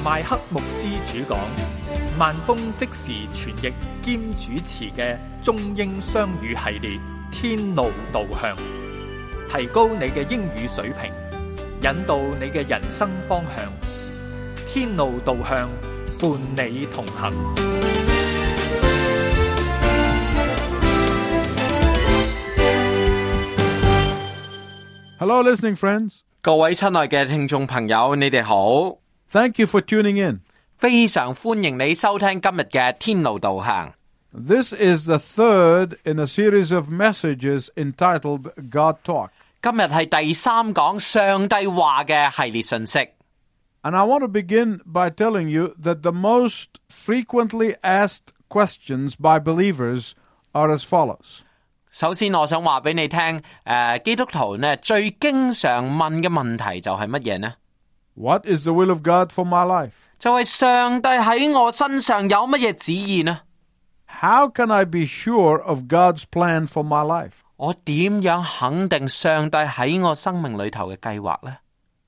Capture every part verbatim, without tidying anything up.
麥克牧師主講，萬峰即時傳譯兼主持嘅中英雙語系列《天路導向》，提高你嘅英語水平，引導你嘅人生方向。天路導向，伴你同行。 Hello, listening friends. 各位親愛嘅聽眾朋友，你哋好。 Thank you for tuning in. 非常歡迎你收聽今日嘅天路導向。 This is the third in a series of messages entitled God Talk. 今日係第三講上帝話嘅系列信息。 And I want to begin by telling you that the most frequently asked questions by believers are as follows. 首先，我想話俾你聽，誒，基督徒呢最經常問嘅問題就係乜嘢呢？ What is the will of God for my life? 就係上帝喺我身上有乜嘢旨意呢？ How can I be sure of God's plan for my life? 我點樣肯定上帝喺我生命裏頭嘅計劃呢？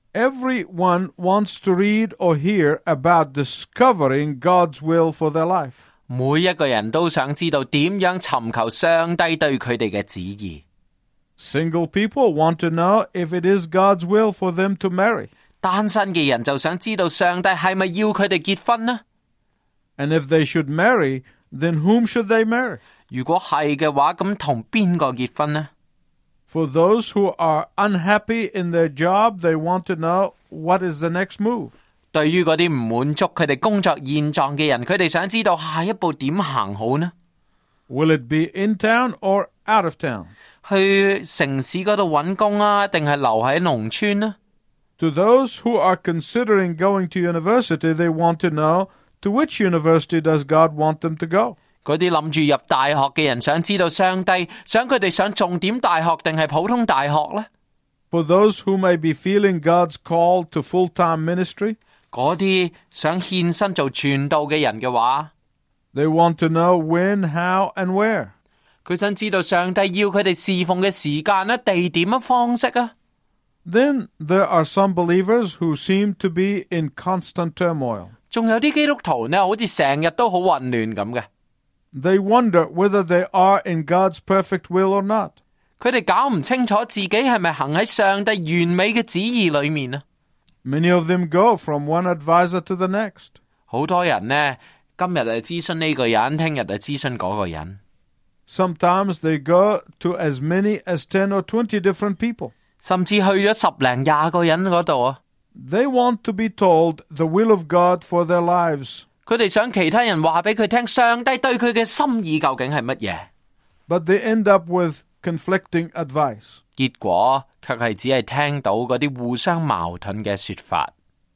Everyone wants to read or hear about discovering God's will for their life. 每一個人都想知道點樣尋求上帝對佢哋嘅旨意。 Single people want to know if it is God's will for them to marry. 單身嘅人就想知道上帝係咪要佢哋結婚呢？ And if they should marry, then whom should they marry? 如果係嘅話，咁同邊個結婚呢？ For those who are unhappy in their job, they want to know what is the next move. 對於嗰啲唔滿足佢哋工作現狀嘅人，佢哋想知道下一步點行好呢？ Will it be in town or out of town? 去城市嗰度揾工啊，定係留喺農村呢？ To those who are considering going to university, they want to know to which university does God want them to go. 嗰啲諗住入大學嘅人想知道上帝想佢哋上重點大學定係普通大學呢？ For those who may be feeling God's call to full-time ministry, 嗰啲想獻身做傳道嘅人嘅話， they want to know when, how, and where. 佢想知道上帝要佢哋侍奉嘅時間啦、地點啊、方式啊。 Then there are some believers who seem to be in constant turmoil. 仲有啲基督徒呢，好似成日都好混亂咁嘅。 They wonder whether they are in God's perfect will or not. 佢哋搞唔清楚自己係咪行喺上帝完美嘅旨意裏面啊。 Many of them go from one advisor to the next. 好多人呢，今日係諮詢呢個人，聽日係諮詢嗰個人。 Sometimes they go to as many as ten or twenty different people. 甚至去咗十零廿個人嗰度啊。 They want to be told the will of God for their lives. 佢哋想其他人話俾佢聽，上帝對佢嘅心意究竟係乜嘢？ But they end up with conflicting advice. 結果卻係只係聽到嗰啲互相矛盾嘅說法。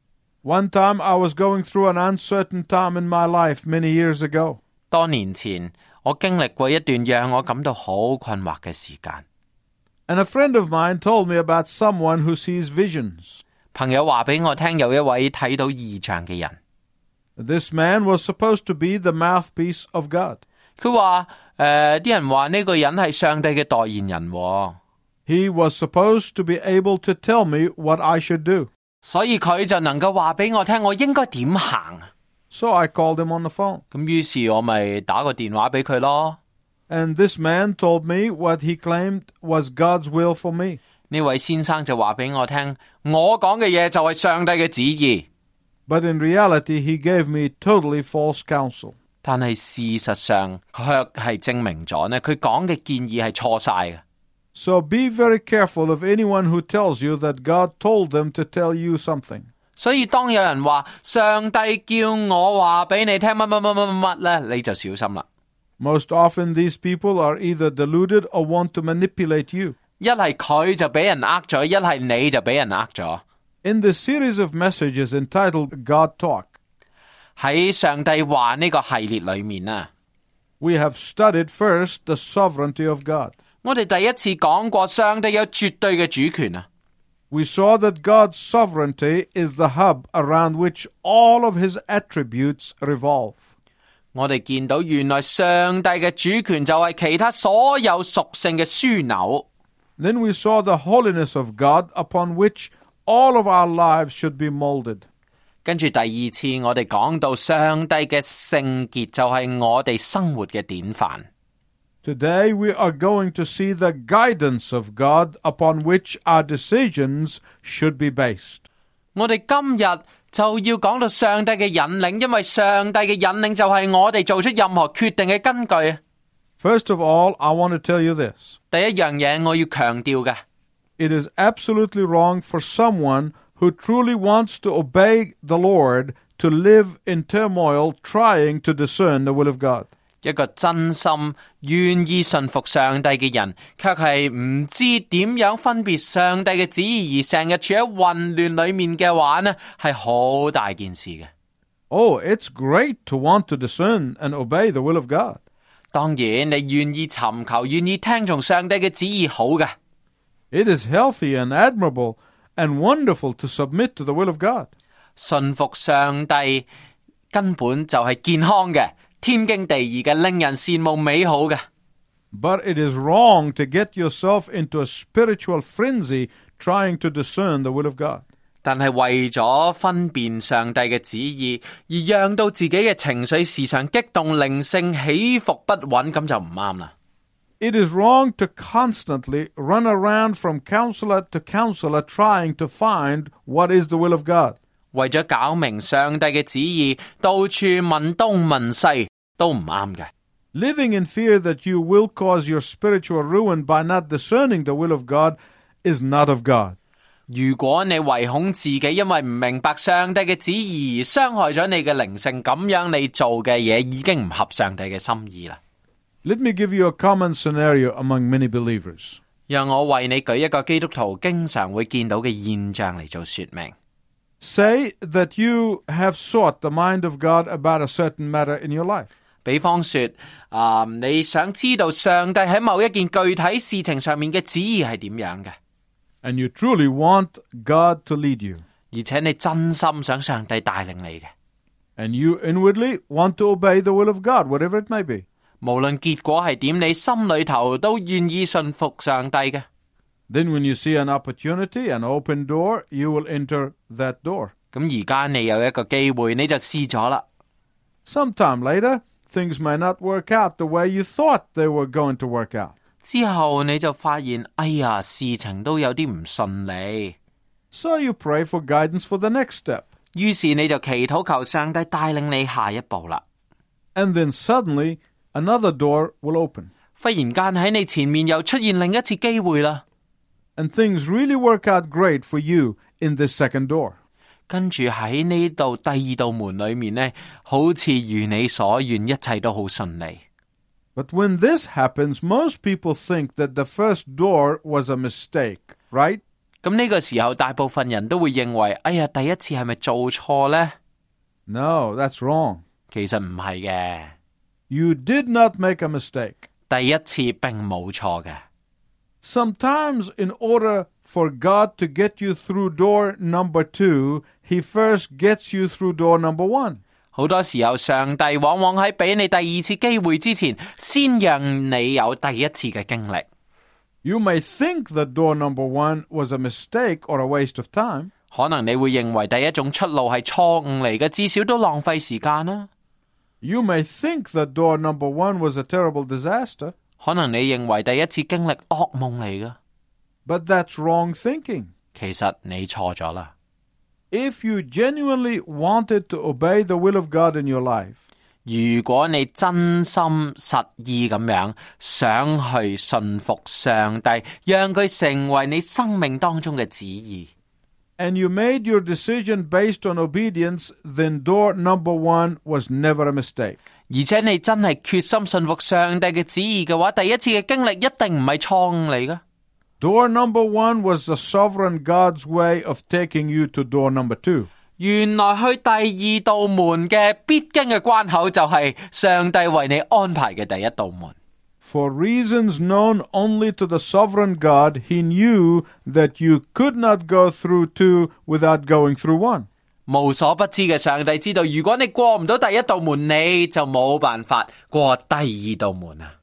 One time I was going through an uncertain time in my life many years ago. 多年前，我經歷過一段讓我感到好困惑嘅時間。 And a friend of mine told me about someone who sees visions. 朋友話俾我聽，有一位睇到異象嘅人。 This man was supposed to be the mouthpiece of God. 佢話誒，啲人話呢個人係上帝嘅代言人喎。 He was supposed to be able to tell me what I should do. 所以佢就能夠話俾我聽，我應該點行。 So I called him on the phone. 咁於是我咪打個電話俾佢咯。 And this man told me what he claimed was God's will for me. 呢位先生就話俾我聽，我講嘅嘢就係上帝嘅旨意。 But in reality, he gave me totally false counsel. 但係事實上，卻係證明咗呢，佢講嘅建議係錯晒嘅。 So be very careful of anyone who tells you that God told them to tell you something. 所以當有人話上帝叫我話俾你聽乜乜乜乜乜咧，你就小心啦。 Most often these people are either deluded or want to manipulate you. 一係佢就俾人呃咗，一係你就俾人呃咗。 In the series of messages entitled God Talk, 喺上帝話呢個系列裏面啊， we have studied first the sovereignty of God. 我哋第一次講過上帝有絕對嘅主權啊。 We saw that God's sovereignty is the hub around which all of his attributes revolve. 我哋見到原來上帝嘅主權就係其他所有屬性嘅樞紐。 Then we saw the holiness of God upon which all of our lives should be molded. 跟住第二次我哋講到上帝嘅聖潔就係我哋生活嘅典範。 Today we are going to see the guidance of God upon which our decisions should be based. 我哋今日就要講到上帝嘅引領，因為上帝嘅引領就係我哋做出任何決定嘅根據。 First of all, I want to tell you this. 第一樣嘢我要強調嘅， It is absolutely wrong for someone who truly wants to obey the Lord to live in turmoil trying to discern the will of God. 一個真心願意順服上帝嘅人，卻係唔知點樣分別上帝嘅旨意，而成日處喺混亂裏面嘅話呢，係好大件事嘅。 Oh, it's great to want to discern and obey the will of God. 當然，你願意尋求、願意聽從上帝嘅旨意，好嘅。 It is healthy and admirable and wonderful to submit to the will of God. 順服上帝根本就係健康嘅。天經地義嘅，令人羨慕美好嘅。 But it is wrong to get yourself into a spiritual frenzy trying to discern the will of God. 但係為咗分辨上帝嘅旨意，而讓到自己嘅情緒時常激動、靈性起伏不穩，咁就唔啱啦。 It is wrong to constantly run around from counselor to counselor trying to find what is the will of God. 為咗搞明上帝嘅旨意，到處問東問西都唔啱嘅。 Living in fear that you will cause your spiritual ruin by not discerning the will of God is not of God. 如果你唯恐自己因為唔明白上帝嘅旨意而傷害咗你嘅靈性，咁樣你做嘅嘢已經唔合上帝嘅心意啦。 Let me give you a common scenario among many believers. 讓我為你舉一個基督徒經常會見到嘅現象嚟做說明。 Say that you have sought the mind of God about a certain matter in your life. 比方說，啊、呃，你想知道上帝喺某一件具體事情上面嘅旨意係點樣嘅， And you truly want God to lead you. 而且你真心想上帝帶領你嘅， And you inwardly want to obey the will of God, whatever it may be. 無論結果係點，你心裏頭都願意信服上帝嘅。 Then when you see an opportunity, an open door, you will enter that door. 咁而家你有一個機會，你就試咗啦。 Sometime later, things may not work out the way you thought they were going to work out. 之後你就發現，哎呀，事情都有啲唔順利。 So you pray for guidance for the next step. 於是你就祈禱求上帝帶領你下一步啦。 And then suddenly, another door will open. 忽然間喺你前面又出現另一次機會啦。 And things really work out great for you in this second door. 跟住喺呢度第二道門裏面呢，好似如你所願，一切都好順利。 But when this happens, most people think that the first door was a mistake, right? 咁呢個時候，大部分人都會認為，哎呀，第一次係咪做錯呢？ No, that's wrong. 其實唔係嘅， You did not make a mistake. 第一次並冇錯嘅。 Sometimes, in order for God to get you through door number two, He first gets you through door number one. 好多時候，上帝往往喺俾你第二次機會之前，先讓你有第一次嘅經歷。 You may think that door number one was a mistake or a waste of time. 可能你會認為第一種出路係錯誤嚟嘅，至少都浪費時間啦。 You may think that door number one was a terrible disaster. 可能你認為第一次經歷噩夢嚟㗎， But that's wrong thinking. 其實你錯咗啦。 If you genuinely wanted to obey the will of God in your life, 如果你真心實意咁樣想去順服上帝，讓佢成為你生命當中嘅旨意， and you made your decision based on obedience, then door number one was never a mistake. 而且你真係決心順服上帝嘅旨意嘅話，第一次嘅經歷一定唔係錯誤嚟㗎。 Door number one was the sovereign God's way of taking you to door number two. 原來去第二道門嘅必經嘅關口就係上帝為你安排嘅第一道門。 For reasons known only to the sovereign God, He knew that you could not go through two without going through one. 無所不知嘅上帝知道，如果你過唔到第一道門，你就冇辦法過第二道門啊！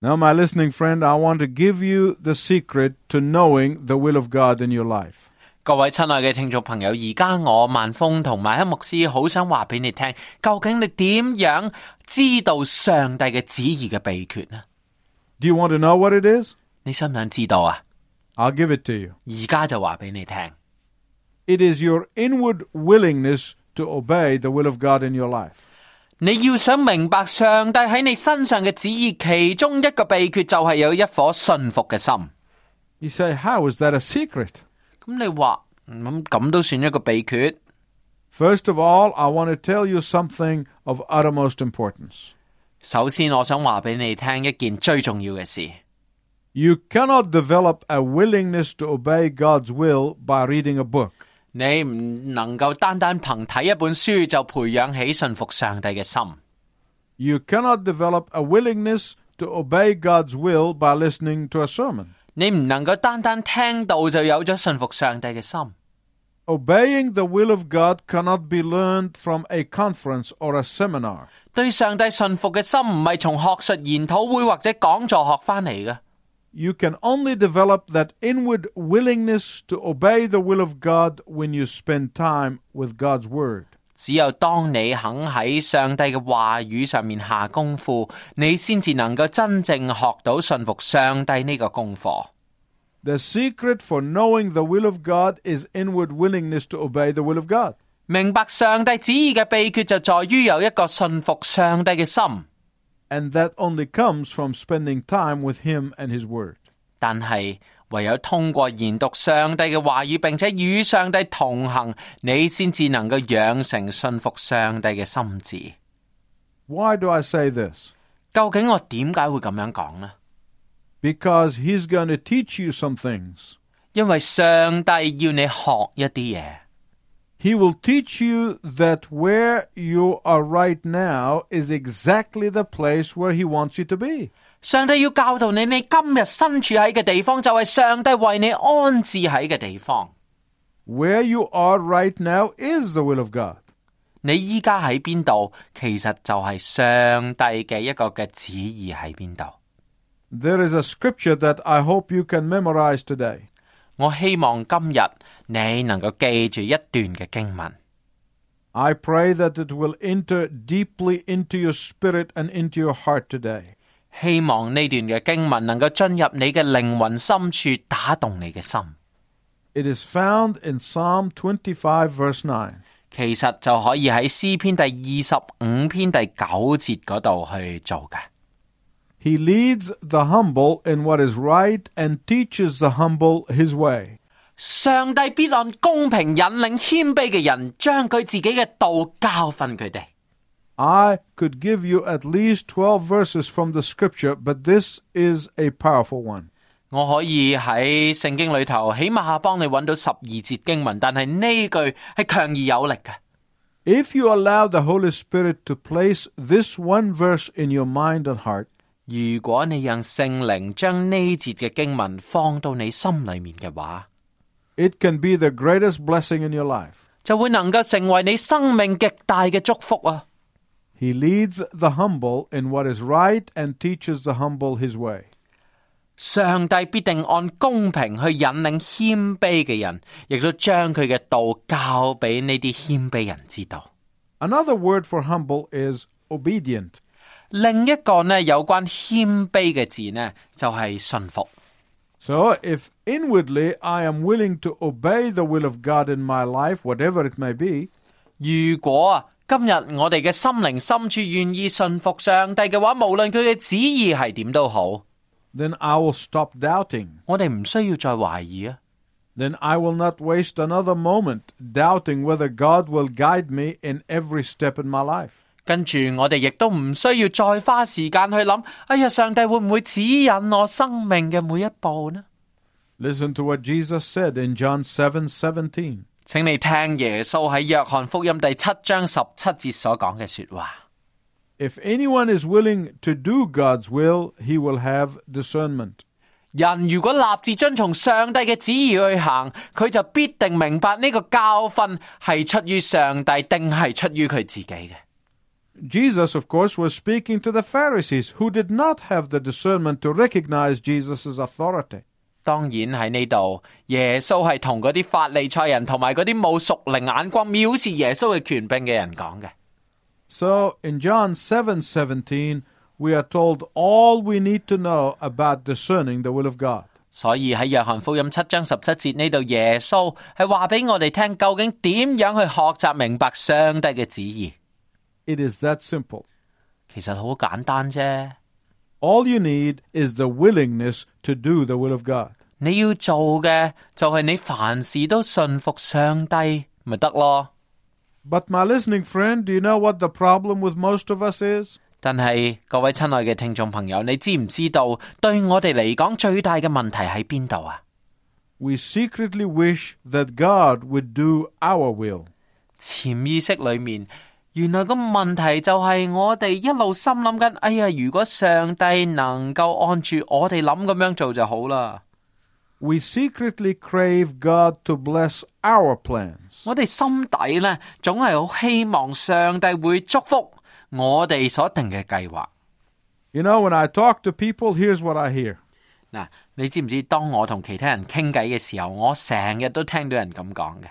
Now, my listening friend, I want to give you the secret to knowing the will of God in your life. 各位親愛嘅聽眾朋友，而家我萬峰同埋牧師好想話俾你聽，究竟你點樣知道上帝嘅旨意嘅秘訣呢？ Do you want to know what it is? 你想唔想知道啊？ I'll give it to you. 而家就話俾你聽。 It is your inward willingness to obey the will of God in your life. 你要想明白上帝喺你身上嘅旨意，其中一個秘訣就係有一顆信服嘅心。 You say, how is that a secret? 咁你話咁咁都算一個秘訣？ First of all, I want to tell you something of uttermost importance. 首先，我想話俾你聽一件最重要嘅事。 You cannot develop a willingness to obey God's will by reading a book. 你唔能夠單單憑睇一本書就培養起信服上帝嘅心。 You cannot develop a willingness to obey God's will by listening to a sermon. 你唔能夠單單聽到就有咗信服上帝嘅心。 Obeying the will of God cannot be learned from a conference or a seminar. 對上帝信服嘅心唔係從學術研討會或者講座學翻嚟嘅。 You can only develop that inward willingness to obey the will of God when you spend time with God's Word. 只有當你肯喺上帝嘅話語上面下功夫，你先至能夠真正學到信服上帝呢個功課。 The secret for knowing the will of God is inward willingness to obey the will of God. 明白上帝旨意嘅秘訣就在於有一個信服上帝嘅心。 And that only comes from spending time with Him and His Word. 但係唯有通過研讀上帝嘅話語，並且與上帝同行，你先至能夠養成信服上帝嘅心智。 Why do I say this? 究竟我點解會咁樣講呢？ Because He's going to teach you some things. 因為上帝要你學一啲嘢。 He will teach you that where you are right now is exactly the place where He wants you to be. 上帝要教導你，你今日身處喺嘅地方就係上帝為你安置喺嘅地方。 Where you are right now is the will of God. 你依家喺邊度，其實就係上帝嘅一個嘅旨意喺邊度。 There is a scripture that I hope you can memorize today. 我希望今日你能夠記住一段嘅經文。 I pray that it will enter deeply into your spirit and into your heart today. 希望呢段嘅經文能夠進入你嘅靈魂深處，打動你嘅心。 It is found in Psalm twenty-five, verse nine. 其實就可以喺詩篇第二十五篇第九節嗰度去做嘅。 He leads the humble in what is right and teaches the humble his way. 上帝必按公平引領謙卑嘅人，將佢自己嘅道教訓佢哋。 I could give you at least twelve verses from the scripture, but this is a powerful one. 我可以喺聖經裏頭起碼幫你揾到十二節經文，但係呢句係強而有力嘅。 If you allow the Holy Spirit to place this one verse in your mind and heart, 如果你讓聖靈將呢節嘅經文放到你心裏面嘅話， it can be the greatest blessing in your life. 就會能夠成為你生命極大嘅祝福啊！ He leads the humble in what is right and teaches the humble his way. 上帝必定按公平去引領謙卑嘅人，亦都將佢嘅道教俾呢啲謙卑人知道。 Another word for humble is obedient. 另一個呢有關謙卑嘅字呢，就係信服。 So if inwardly I am willing to obey the will of God in my life, whatever it may be, 如果啊今日我哋嘅心靈深處願意信服上帝嘅話，無論佢嘅旨意係點都好， then I will stop doubting. 我哋唔需要再懷疑啊。 Then I will not waste another moment doubting whether God will guide me in every step in my life. 跟住我哋亦都唔需要再花時間去諗，哎呀，上帝會唔會指引我生命嘅每一步呢？ Listen to what Jesus said in John seven seventeen. 請你聽耶穌喺約翰福音第七章十七節所講嘅說話。 If anyone is willing to do God's will, he will have discernment. 人如果立志遵從上帝嘅旨意去行，佢就必定明白呢個教訓係出於上帝定係出於佢自己嘅。 Jesus, of course, was speaking to the Pharisees who did not have the discernment to recognize Jesus' authority. 當然喺呢度，耶穌係同嗰啲法利賽人同埋嗰啲冇屬靈眼光藐視耶穌嘅權柄嘅人講嘅。 So, in John seven seventeen, we are told all we need to know about discerning the will of God. 所以喺約翰福音七章十七節呢度，耶穌係話俾我哋聽，究竟點樣去學習明白上帝嘅旨意。 It is that simple. 其實好簡單啫。 All you need is the willingness to do the will of God. 你要做嘅就係你凡事都順服上帝，咪得咯。 But my listening friend, do you know what the problem with most of us is? 但係各位親愛嘅聽眾朋友，你知唔知道對我哋嚟講最大嘅問題喺邊度啊？ We secretly wish that God would do our will. 潛意識裏面，原來個問題就係我哋一路心諗緊，哎呀，如果上帝能夠按住我哋諗咁樣做就好啦。 We secretly crave God to bless our plans. 我哋心底呢，總係好希望上帝會祝福我哋所定嘅計劃。 You know, when I talk to people, here's what I hear. 嗱，你知唔知當我同其他人傾偈嘅時候，我成日都聽到人咁講嘅。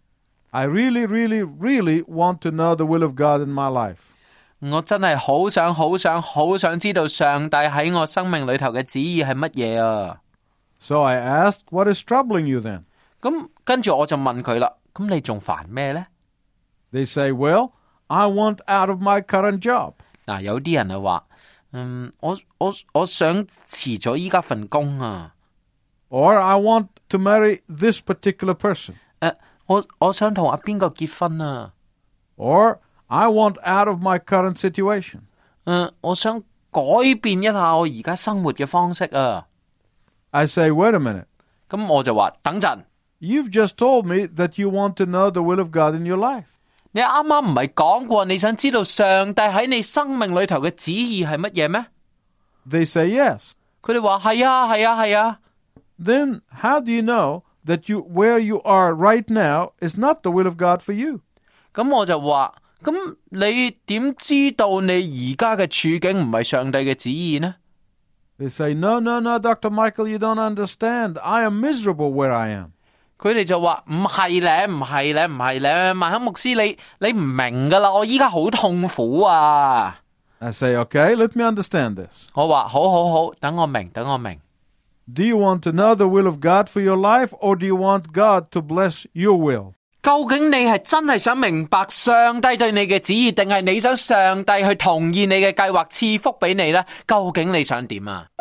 I really, really, really want to know the will of God in my life. 我真係好想、好想、好想知道上帝喺我生命裏頭嘅旨意係乜嘢啊！ So I asked, what is troubling you then? 咁跟住我就問佢啦，咁你仲煩咩呢？ They say, well, I want out of my current job. 嗱，有啲人就話，嗯，我我我想辭咗依家份工啊。 Or I want to marry this particular person. 誒，我我想同阿邊個結婚啊。 Or I want out of my current situation. 誒，我想改變一下我而家生活嘅方式啊。 I say, wait a minute. 咁我就話，等陣。 You've just told me that you want to know the will of God in your life. 你啱啱唔係講過你想知道上帝喺你生命裏頭嘅旨意係乜嘢咩？ They say yes. 佢哋話係啊係啊係啊。 Then how do you know that you where you are right now is not the will of God for you? 咁我就話，咁你點知道你而家嘅處境唔係上帝嘅旨意呢？ They say, no, no, no, Doctor Michael, you don't understand. I am miserable where I am. 佢哋就話唔係咧，唔係咧，唔係咧，萬肯牧師你你唔明噶啦，我依家好痛苦啊。 I say, okay, let me understand this. 我話好好好，等我明，等我明。 Do you want to know the will of God for your life, or do you want God to bless your will? 究竟你係真係想明白上帝對你嘅旨意，定係你想上帝去同意你嘅計劃賜福俾你呢？究竟你想點啊？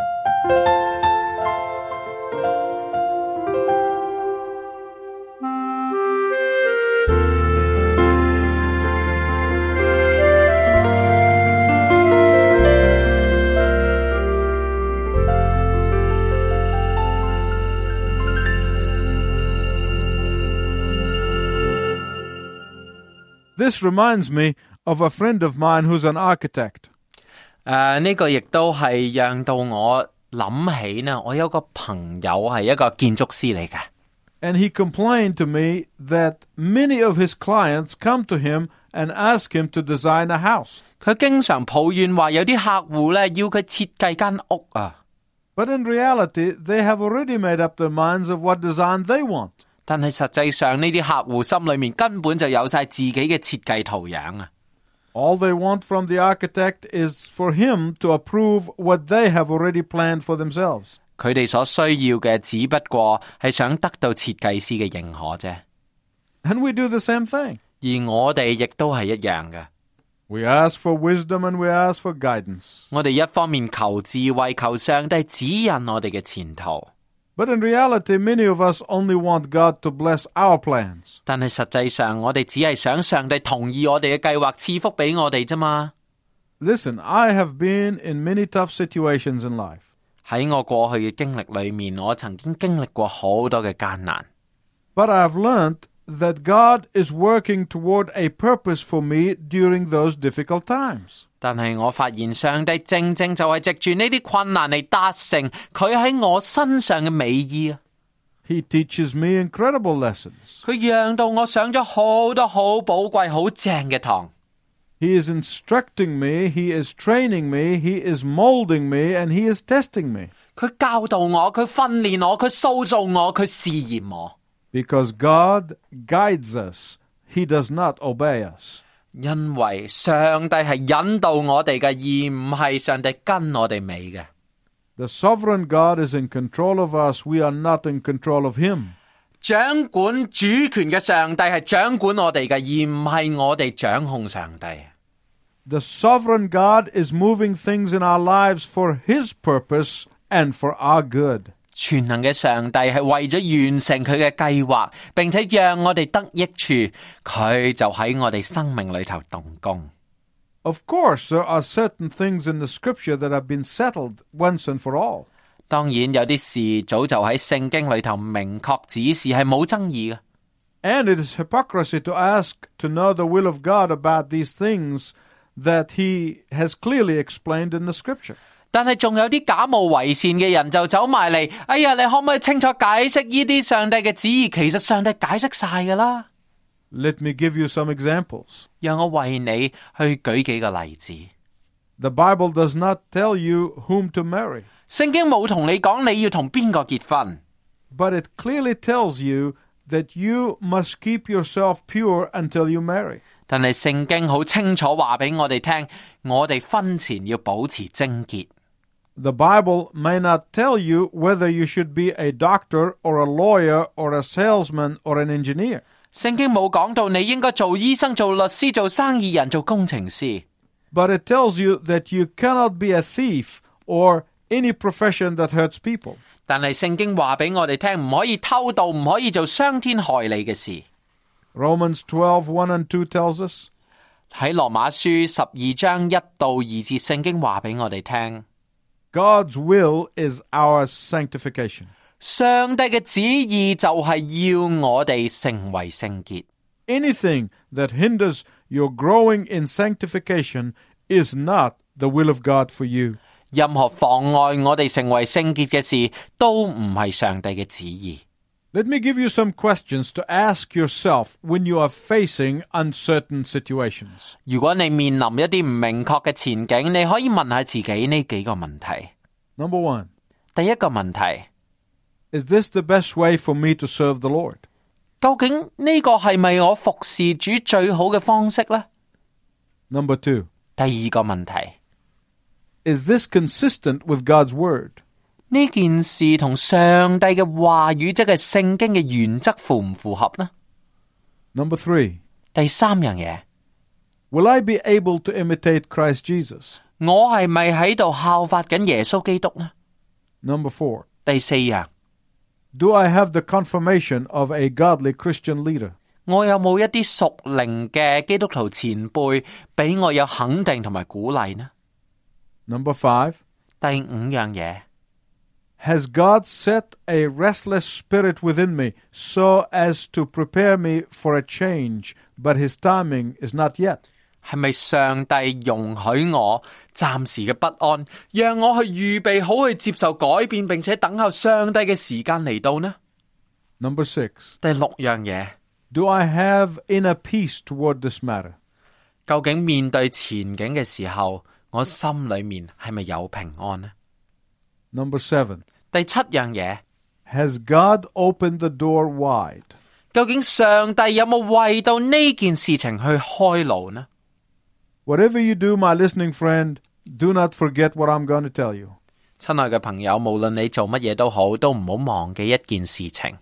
This reminds me of a friend of mine who's an architect. 誒，呢個亦都係讓到我諗起呢，我有個朋友係一個建築師嚟嘅。 And he complained to me that many of his clients come to him and ask him to design a house. 佢經常抱怨話有啲客戶呢要佢設計間屋啊。 But in reality, they have already made up their minds of what design they want. 但係實際上呢啲客戶心裏面根本就有晒自己嘅設計圖樣啊。 All they want from the architect is for him to approve what they have already planned for themselves. 佢哋所需要嘅只不過係想得到設計師嘅認可啫。 And we do the same thing. 而我哋亦都係一樣嘅。 We ask for wisdom and we ask for guidance. 我哋一方面求智慧，求上帝指引我哋嘅前途。 But in reality, many of us only want God to bless our plans. 但係實際上，我哋只係想上帝同意我哋嘅計劃，賜福俾我哋啫嘛。 Listen, I have been in many tough situations in life. 喺我過去嘅經歷裏面，我曾經經歷過好多嘅艱難。 But I've learned that God is working toward a purpose for me during those difficult times. 但係我發現上帝正正就係藉住呢啲困難嚟達成佢喺我身上嘅美意啊！ He teaches me incredible lessons. 佢讓到我上咗好多好寶貴、好正嘅堂。 He is instructing me, He is training me, He is molding me, and He is testing me. 佢教導我，佢訓練我，佢塑造我，佢試驗我。 Because God guides us, He does not obey us. 因為上帝係引導我哋嘅，而唔係上帝跟我哋尾嘅。 The sovereign God is in control of us. We are not in control of Him. 掌管主權嘅上帝係掌管我哋嘅，而唔係我哋掌控上帝。 The sovereign God is moving things in our lives for His purpose and for our good. 全能嘅上帝係為咗完成佢嘅計劃，並且讓我哋得益處，佢就喺我哋生命裏頭動工。 Of course, there are certain things in the Scripture that have been settled once and for all. 當然有啲事早就喺聖經裏頭明確指示，係冇爭議嘅。 And it is hypocrisy to ask to know the will of God about these things that He has clearly explained in the Scripture. 但係仲有啲假冒為善嘅人就走埋嚟，哎呀，你可唔可以清楚解釋呢啲上帝嘅旨意？其實上帝解釋晒噶啦。 Let me give you some examples. 讓我為你去舉幾個例子。 The Bible does not tell you whom to marry. 聖經冇同你講你要同邊個結婚， But it clearly tells you that you must keep yourself pure until you marry. 但係聖經好清楚話俾我哋聽，我哋婚前要保持貞潔。 The Bible may not tell you whether you should be a doctor or a lawyer or a salesman or an engineer. 聖經冇講到你應該做醫生、做律師、做生意人、做工程師。 But it tells you that you cannot be a thief or any profession that hurts people. 但係聖經話俾我哋聽，唔可以偷盜，唔可以做傷天害理嘅事。 Romans twelve, one and two tells us, 喺羅馬書十二章一到二節，聖經話俾我哋聽， God's will is our sanctification. 上帝嘅旨意就係要我哋成為聖潔。 Anything that hinders your growing in sanctification is not the will of God for you. 任何妨礙我哋成為聖潔嘅事，都唔係上帝嘅旨意。 Let me give you some questions to ask yourself when you are facing uncertain situations. 如果你面臨一啲唔明確嘅前景，你可以問下自己呢幾個問題。 Number one, 第一個問題， is this the best way for me to serve the Lord? 究竟呢個係咪我服侍主最好嘅方式呢？ Number two, 第二個問題， is this consistent with God's word? 呢件事同上帝嘅話語，即係聖經嘅原則符唔符合呢？ Number three, 第三樣嘢， will I be able to imitate Christ Jesus? 我係咪喺度效法緊耶穌基督呢？ Number four, 第四樣， do I have the confirmation of a godly Christian leader? 我有冇一啲屬靈嘅基督徒前輩俾我有肯定同埋鼓勵呢？ Number five, 第五樣嘢， has God set a restless spirit within me so as to prepare me for a change, but his timing is not yet? 係咪上帝容許我暫時嘅不安，讓我去預備好去接受改變，並且等候上帝嘅時間嚟到呢？ Number six, 第六樣嘢， do I have inner peace toward this matter? 究竟面對前景嘅時候，我心裏面係咪有平安呢？ Number seven, 第七樣嘢， has God opened the door wide? 究竟上帝有冇為到呢件事情去開路呢？ Whatever you do, my listening friend, do not forget what I'm going to tell you. 親愛嘅朋友，無論你做乜嘢都好，都唔好忘記一件事情。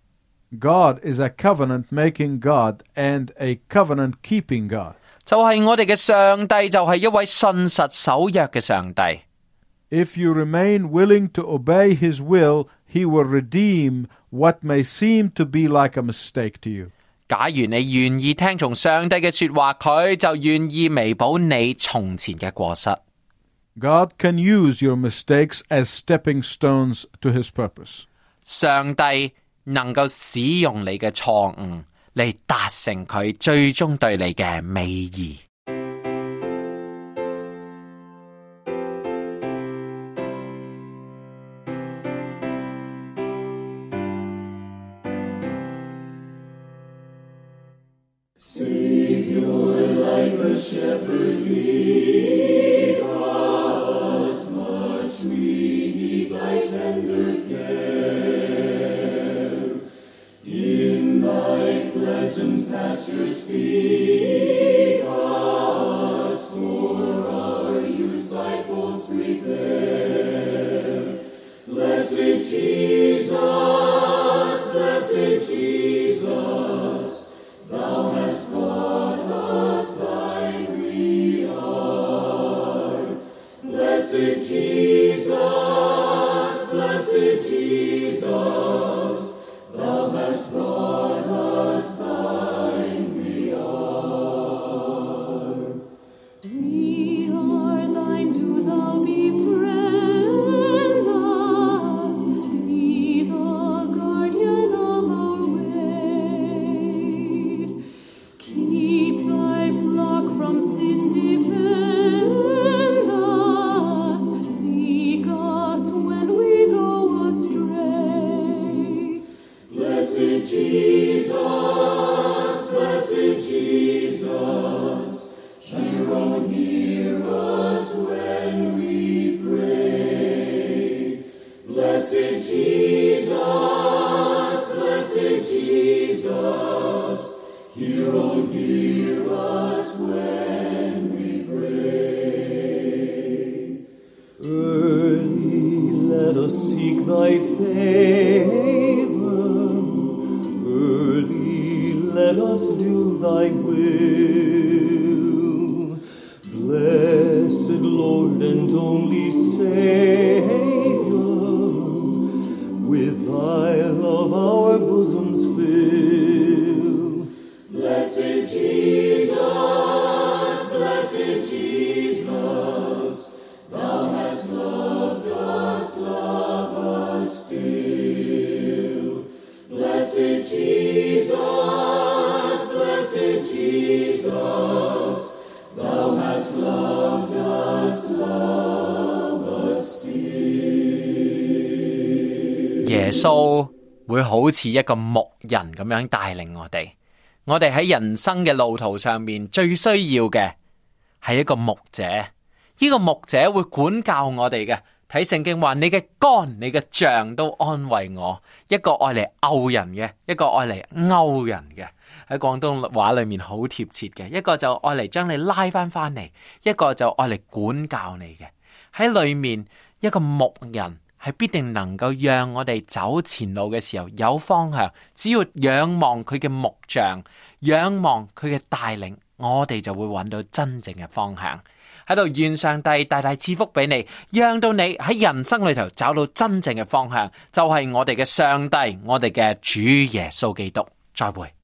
God is a covenant-making God and a covenant-keeping God. 就係我哋嘅上帝，就係一位信實守約嘅上帝。 If you remain willing to obey His will, He will redeem what may seem to be like a mistake to you. 假如你願意聽從上帝嘅說話，佢就願意彌補你從前嘅過失。 God can use your mistakes as stepping stones to His purpose. 上帝能夠使用你嘅錯誤嚟達成佢最終對你嘅美意。 Savior, like the 耶穌會好似一個牧人咁樣帶領我哋，我哋喺人生嘅路途上面最需要嘅係一個牧者，呢個牧者會管教我哋嘅。睇聖經話，你嘅竿、你嘅杖都安慰我。一個愛嚟毆人嘅，一個愛嚟勾人嘅，喺廣東話裏面好貼切嘅。一個就愛嚟將你拉翻翻嚟，一個就愛嚟管教你嘅。喺裏面，一個牧人係必定能夠讓我哋走前路嘅時候有方向。只要仰望佢嘅牧杖，仰望佢嘅帶領，我哋就會揾到真正嘅方向。喺度願上帝大大賜福俾你，讓到你喺人生裏頭找到真正嘅方向，就係我哋嘅上帝，我哋嘅主耶穌基督。再會。